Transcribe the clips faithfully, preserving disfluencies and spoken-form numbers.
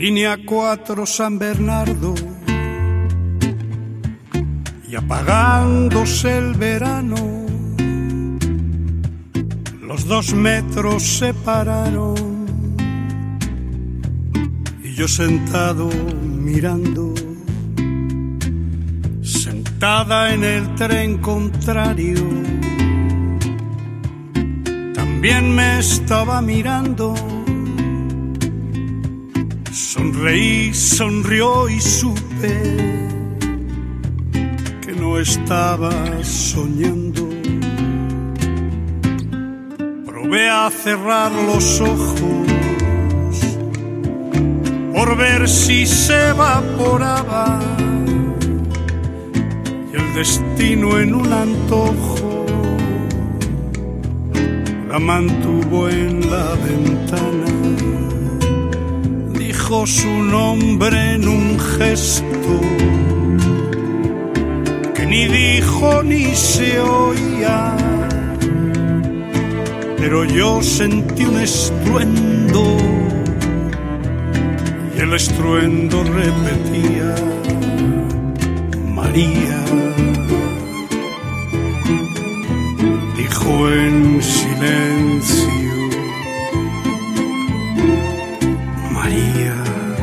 Línea cuatro San Bernardo, y apagándose el verano, los dos metros se pararon, y yo sentado mirando, sentada en el tren contrario, también me estaba mirando. Sonreí, sonrió y supe que no estaba soñando. Probé a cerrar los ojos por ver si se evaporaba, y el destino en un antojo la mantuvo en la ventana. Dijo su nombre en un gesto que ni dijo ni se oía, pero yo sentí un estruendo y el estruendo repetía: María. Dijo en silencio: María.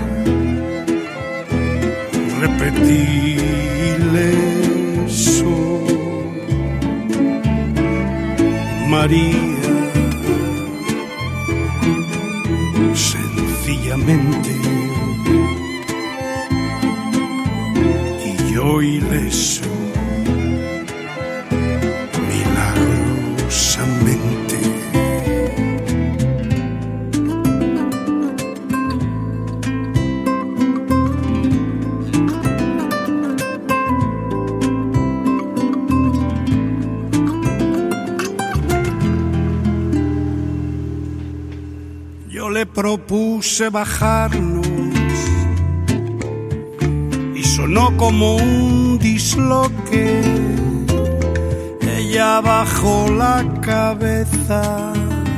Repetíle eso: María. Sencillamente, y yo ileso, milagrosamente. Le propuse bajarnos y sonó como un disloque. Ella bajó la cabeza,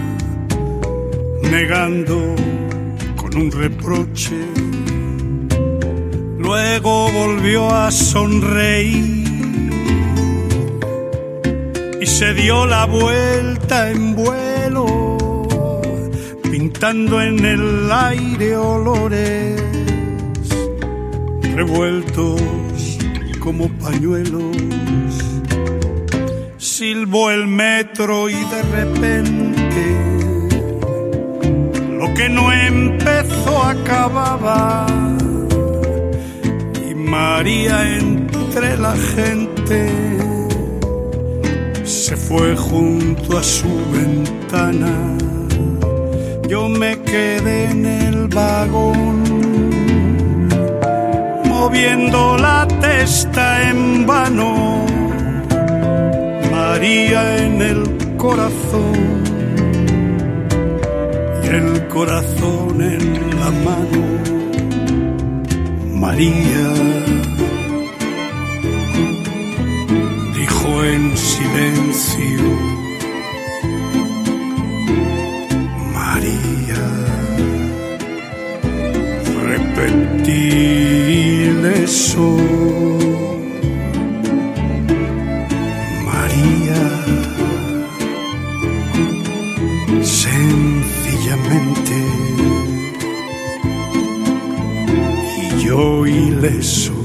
negando con un reproche. Luego volvió a sonreír y se dio la vuelta en vuelo, pintando en el aire olores revueltos como pañuelos. Silbó el metro y de repente lo que no empezó acababa, y María entre la gente se fue junto a su ventana. Yo me quedé en el vagón, moviendo la testa en vano. María en el corazón y el corazón en la mano. María, dijo en silencio: María. Repetíle eso: María. Sencillamente, y yo ileso.